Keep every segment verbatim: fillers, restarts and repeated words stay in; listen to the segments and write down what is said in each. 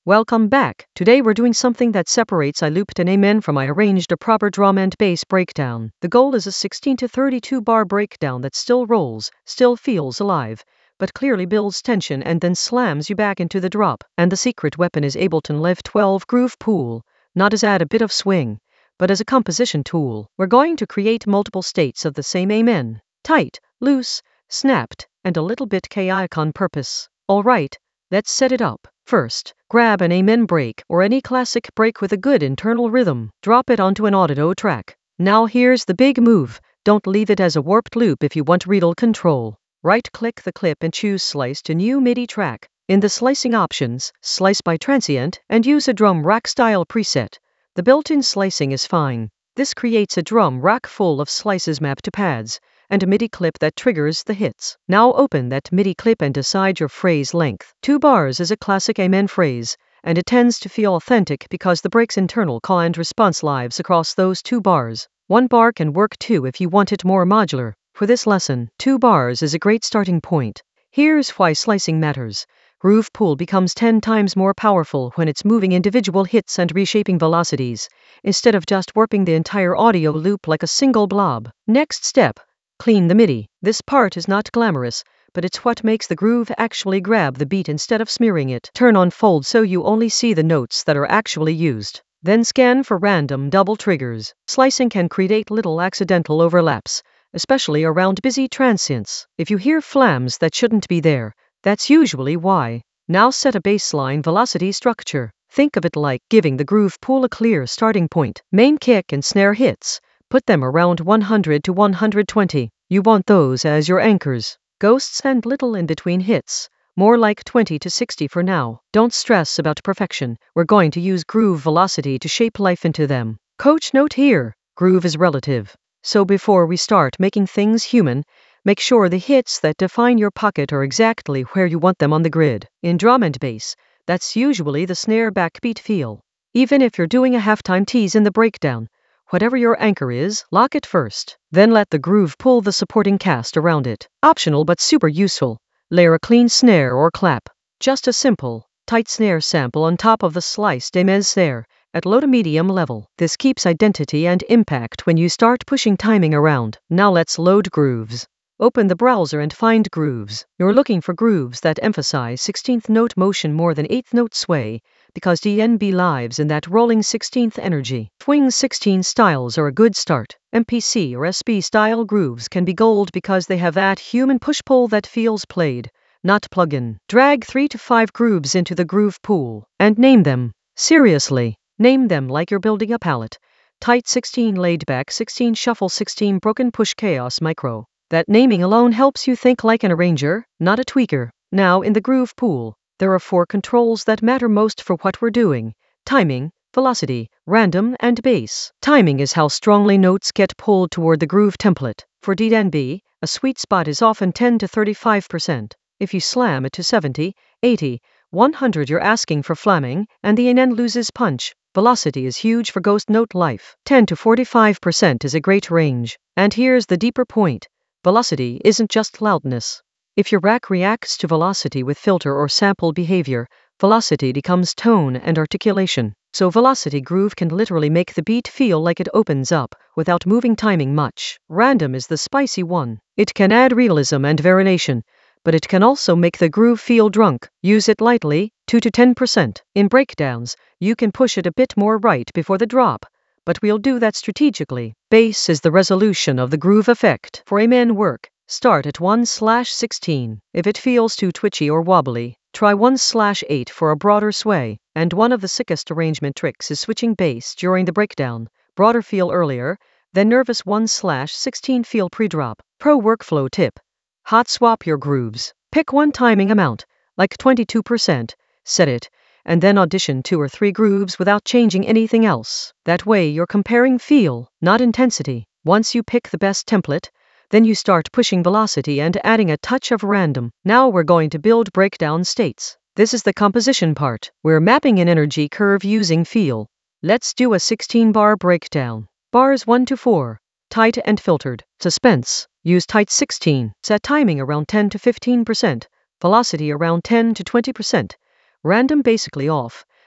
Welcome back. Today we're doing something that separates I looped and amen from I arranged a proper drum and bass breakdown. The goal is a sixteen to thirty-two bar breakdown that still rolls, still feels alive, but clearly builds tension and then slams you back into the drop. And the secret weapon is Ableton Live twelve Groove Pool, not as add a bit of swing, but as a composition tool. We're going to create multiple states of the same amen. Tight, loose, snapped, and a little bit chaotic on purpose. Alright, let's set it up. First, grab an amen break or any classic break with a good internal rhythm. Drop it onto an audio track. Now here's the big move. Don't leave it as a warped loop if you want real control. Right-click the clip and choose Slice to New MIDI Track. In the slicing options, slice by transient and use a drum rack style preset. The built-in slicing is fine. This creates a drum rack full of slices mapped to pads, and a MIDI clip that triggers the hits. Now open that MIDI clip and decide your phrase length. Two bars is a classic amen phrase, and it tends to feel authentic because the break's internal call and response lives across those two bars. One bar can work too if you want it more modular. For this lesson, two bars is a great starting point. Here's why slicing matters. Groove Pool becomes ten times more powerful when it's moving individual hits and reshaping velocities, instead of just warping the entire audio loop like a single blob. Next step, clean the MIDI. This part is not glamorous, but it's what makes the groove actually grab the beat instead of smearing it. Turn on fold so you only see the notes that are actually used. Then scan for random double triggers. Slicing can create little accidental overlaps, especially around busy transients. If you hear flams that shouldn't be there, that's usually why. Now set a baseline velocity structure. Think of it like giving the groove pool a clear starting point. Main kick and snare hits. Put them around one hundred to one hundred twenty. You want those as your anchors. Ghosts and little in between hits. More like twenty to sixty for now. Don't stress about perfection. We're going to use groove velocity to shape life into them. Coach note here. Groove is relative. So before we start making things human, make sure the hits that define your pocket are exactly where you want them on the grid. In drum and bass, that's usually the snare backbeat feel. Even if you're doing a halftime tease in the breakdown, whatever your anchor is, lock it first. Then let the groove pull the supporting cast around it. Optional but super useful. Layer a clean snare or clap. Just a simple, tight snare sample on top of the sliced amen snare, at low to medium level. This keeps identity and impact when you start pushing timing around. Now let's load grooves. Open the browser and find grooves. You're looking for grooves that emphasize sixteenth note motion more than eighth note sway, because D N B lives in that rolling sixteenth energy. Swing sixteen styles are a good start. M P C or S P style grooves can be gold because they have that human push-pull that feels played, not plug-in. Drag three to five grooves into the groove pool, and name them. Seriously, name them like you're building a palette. Tight sixteen laid back sixteen shuffle sixteen broken push chaos micro. That naming alone helps you think like an arranger, not a tweaker. Now in the groove pool, there are four controls that matter most for what we're doing. Timing, velocity, random, and bass. Timing is how strongly notes get pulled toward the groove template. For D N B, a sweet spot is often ten to thirty-five percent. If you slam it to seventy, eighty, one hundred, you're asking for flamming, and the amen loses punch. Velocity is huge for ghost note life. ten to forty-five percent is a great range. And here's the deeper point. Velocity isn't just loudness. If your rack reacts to velocity with filter or sample behavior, velocity becomes tone and articulation. So velocity groove can literally make the beat feel like it opens up, without moving timing much. Random is the spicy one. It can add realism and variation, but it can also make the groove feel drunk. Use it lightly, two to ten percent. In breakdowns, you can push it a bit more right before the drop, but we'll do that strategically. Bass is the resolution of the groove effect. For amen work, start at one slash sixteen. If it feels too twitchy or wobbly, try one slash eight for a broader sway. And one of the sickest arrangement tricks is switching bass during the breakdown. Broader feel earlier, then nervous one slash sixteen feel pre-drop. Pro workflow tip. Hot swap your grooves. Pick one timing amount, like twenty-two percent, set it, and then audition two or three grooves without changing anything else. That way you're comparing feel, not intensity. Once you pick the best template, then you start pushing velocity and adding a touch of random. Now we're going to build breakdown states. This is the composition part. We're mapping an energy curve using feel. Let's do a sixteen bar breakdown. Bars one to four. Tight and filtered. Suspense. Use tight sixteen. Set timing around ten to fifteen percent. Velocity around ten to twenty percent. Random basically off,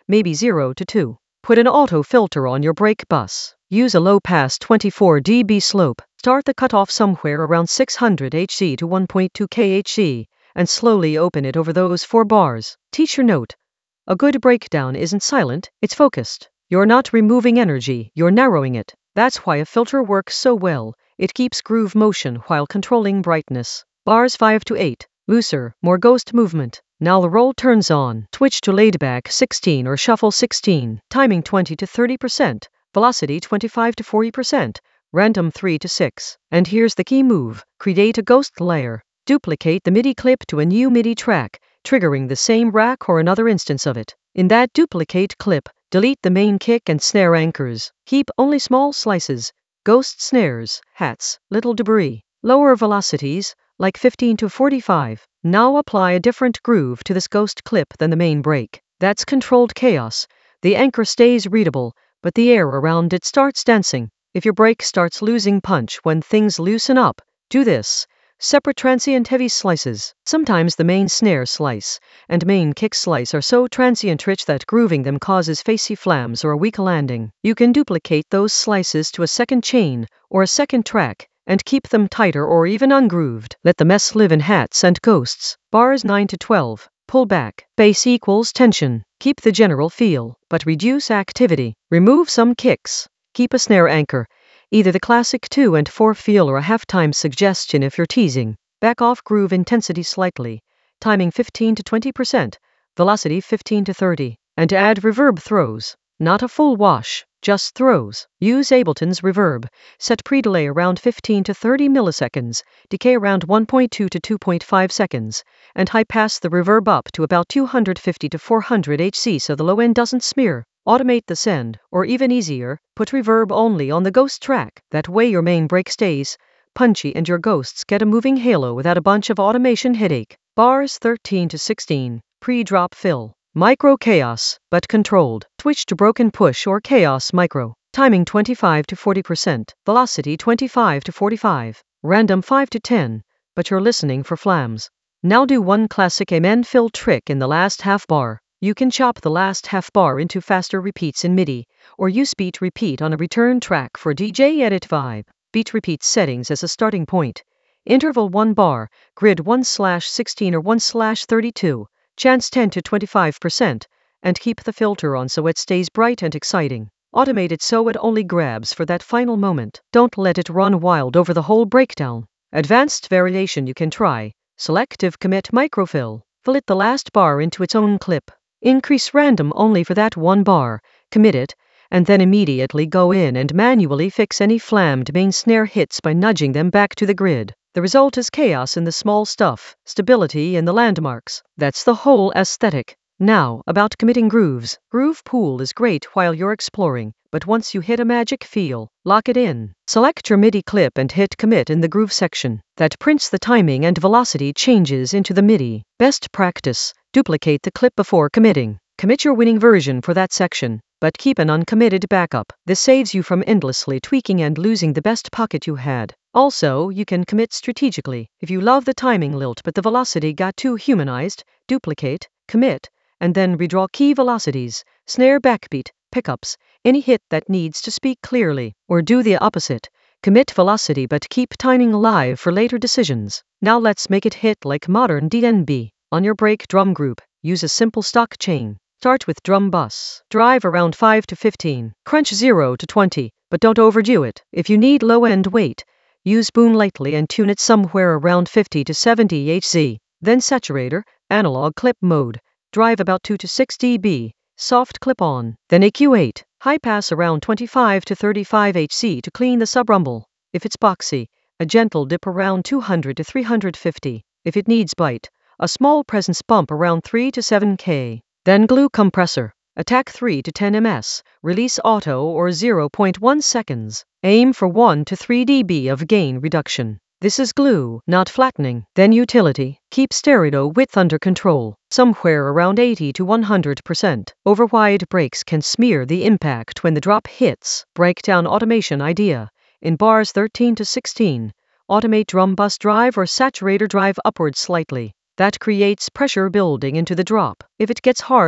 maybe zero to two. Put an auto filter on your brake bus. Use a low-pass twenty-four decibel slope. Start the cutoff somewhere around six hundred hertz to one point two kilohertz, and slowly open it over those four bars. Teacher note: a good breakdown isn't silent, it's focused. You're not removing energy, you're narrowing it. That's why a filter works so well. It keeps groove motion while controlling brightness. Bars five to eight. Looser, more ghost movement. Now the roll turns on. Switch to laidback sixteen or shuffle sixteen. Timing twenty to thirty percent. Velocity twenty-five to forty percent. Random three to six. And here's the key move. Create a ghost layer. Duplicate the MIDI clip to a new MIDI track, triggering the same rack or another instance of it. In that duplicate clip, delete the main kick and snare anchors. Keep only small slices, ghost snares, hats, little debris. Lower velocities, like fifteen to forty-five. Now apply a different groove to this ghost clip than the main break. That's controlled chaos. The anchor stays readable, but the air around it starts dancing. If your break starts losing punch when things loosen up, do this. Separate transient heavy slices. Sometimes the main snare slice and main kick slice are so transient rich that grooving them causes facey flams or a weak landing. You can duplicate those slices to a second chain or a second track and keep them tighter or even ungrooved. Let the mess live in hats and ghosts. Bars nine to twelve. Pull back. Bass equals tension. Keep the general feel, but reduce activity. Remove some kicks. Keep a snare anchor. Either the classic two and four feel or a halftime suggestion if you're teasing. Back off groove intensity slightly. Timing fifteen to twenty percent. Velocity fifteen to thirty. And add reverb throws. Not a full wash, just throws. Use Ableton's reverb. Set pre-delay around fifteen to thirty milliseconds, decay around one point two to two point five seconds, and high pass the reverb up to about two hundred fifty to four hundred hertz so the low end doesn't smear. Automate the send, or even easier, put reverb only on the ghost track. That way your main break stays punchy and your ghosts get a moving halo without a bunch of automation headache. Bars thirteen to sixteen. Pre-drop fill. Micro chaos, but controlled. Switch to broken push or chaos micro. Timing twenty-five to forty percent. Velocity twenty-five to forty-five. Random five to ten, but you're listening for flams. Now do one classic amen fill trick in the last half bar. You can chop the last half bar into faster repeats in MIDI, or use beat repeat on a return track for D J edit vibe. Beat repeat settings as a starting point. Interval one bar, grid one slash sixteen or one slash thirty-two, chance ten to twenty-five percent, and keep the filter on so it stays bright and exciting. Automate it so it only grabs for that final moment. Don't let it run wild over the whole breakdown. Advanced variation you can try. Selective commit microfill. Fill it the last bar into its own clip. Increase random only for that one bar, commit it, and then immediately go in and manually fix any flammed main snare hits by nudging them back to the grid. The result is chaos in the small stuff, stability in the landmarks. That's the whole aesthetic. Now, about committing grooves. Groove Pool is great while you're exploring, but once you hit a magic feel, lock it in. Select your MIDI clip and hit commit in the groove section. That prints the timing and velocity changes into the MIDI. Best practice. Duplicate the clip before committing. Commit your winning version for that section, but keep an uncommitted backup. This saves you from endlessly tweaking and losing the best pocket you had. Also, you can commit strategically. If you love the timing lilt but the velocity got too humanized, duplicate, commit, and then redraw key velocities, snare backbeat, pickups, any hit that needs to speak clearly. Or do the opposite. Commit velocity but keep timing alive for later decisions. Now let's make it hit like modern D N B. On your break drum group, use a simple stock chain. Start with drum bus. Drive around five to fifteen. Crunch zero to twenty, but don't overdo it. If you need low end weight, use boom lightly and tune it somewhere around fifty to seventy hertz. Then saturator, analog clip mode. Drive about two to six decibels. Soft clip on. Then A Q eight. High pass around twenty-five to thirty-five hertz to clean the sub-rumble. If it's boxy, a gentle dip around two hundred to three hundred fifty. If it needs bite, a small presence bump around three to seven K. Then glue compressor. Attack three to ten millimeters. Release auto or zero point one seconds. Aim for one to three decibels of gain reduction. This is glue, not flattening. Then utility. Keep stereo width under control, somewhere around eighty to one hundred percent. Overwide breaks can smear the impact when the drop hits. Breakdown automation idea. In bars thirteen to sixteen, automate drum bus drive or saturator drive upward slightly. That creates pressure building into the drop. If it gets harsh,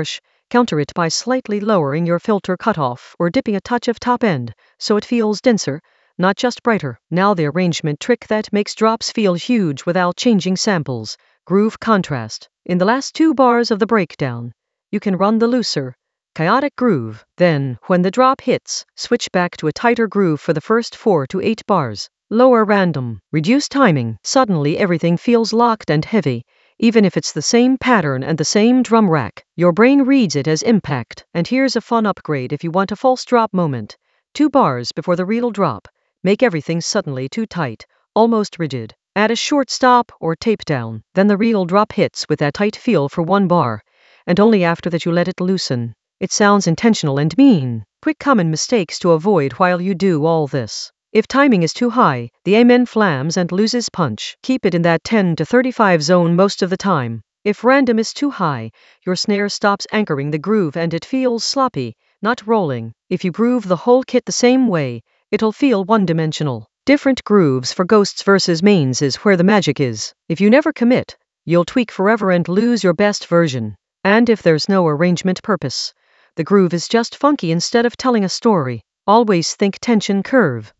Counter it by slightly lowering your filter cutoff or dipping a touch of top end, so it feels denser, not just brighter. Now the arrangement trick that makes drops feel huge without changing samples. Groove contrast. In the last two bars of the breakdown, you can run the looser, chaotic groove. Then, when the drop hits, switch back to a tighter groove for the first four to eight bars. Lower random. Reduce timing. Suddenly everything feels locked and heavy. Even if it's the same pattern and the same drum rack, your brain reads it as impact. And here's a fun upgrade if you want a false drop moment. Two bars before the real drop. Make everything suddenly too tight, almost rigid. Add a short stop or tape down. Then the real drop hits with that tight feel for one bar. And only after that you let it loosen. It sounds intentional and mean. Quick common mistakes to avoid while you do all this. If timing is too high, the amen flams and loses punch. Keep it in that ten to thirty-five zone most of the time. If random is too high, your snare stops anchoring the groove and it feels sloppy, not rolling. If you groove the whole kit the same way, it'll feel one-dimensional. Different grooves for ghosts versus mains is where the magic is. If you never commit, you'll tweak forever and lose your best version. And if there's no arrangement purpose, the groove is just funky instead of telling a story. Always think tension curve.